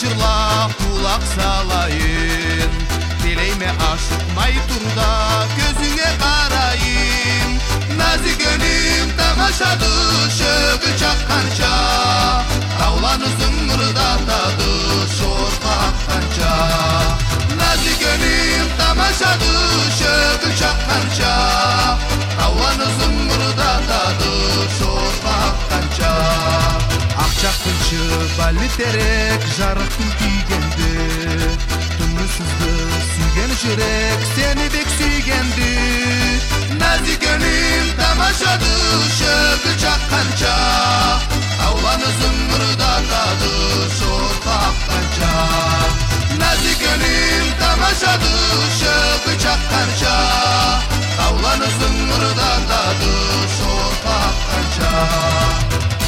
жырла кулак салайын, делейме ашыкмай турда көзүңө карайын. Назигөнүм тамашады шөгүл чакканча, тауланы зыңгырдатады шоркак канча. Назигөнүм тамашады шөгүл чакканча, тауланы зыңгырдатады шоркак канча. Акчакынчы балетерек жарыктын күйгенди, тынысызды сүйген жүрек сени бек сүйгенди. Назигөнүм тамашады шөгүл чакканча, тауланы зыңгырдатады шоркак канча. Назигөнүм тамашады шөгүл чакканча, тауланы зыңгырдатады шоркак канча.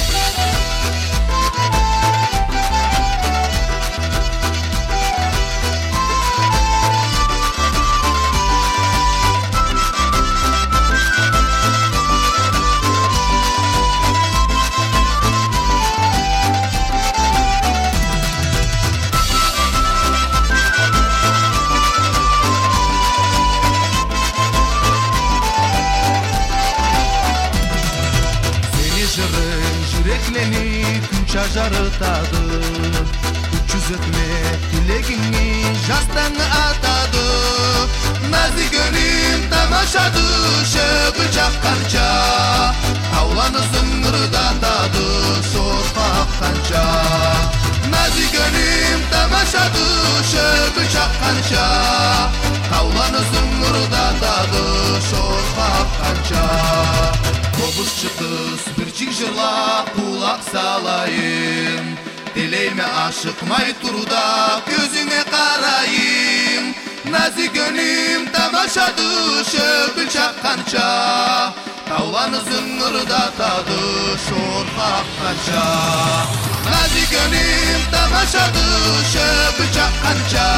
Yürekleni күнча жарытады, 300 өтме тілегіңі жастан атады. Назигөнүм тамашады шөгүл чакканча, тауланы зыңгырдатады шоркак канча. Назигөнүм тамашады шөгүл чакканча, тауланы зыңгырдатады шоркак канча. Кобузчы кыз бирчик жырла кулак салайын, делейме ашыкмай турда көзүңө карайын. Назигөнүм тамашады шөгүл чакканча, тауланы зыңгырдатады шоркак канча. Назигөнүм тамашады шөгүл чакканча,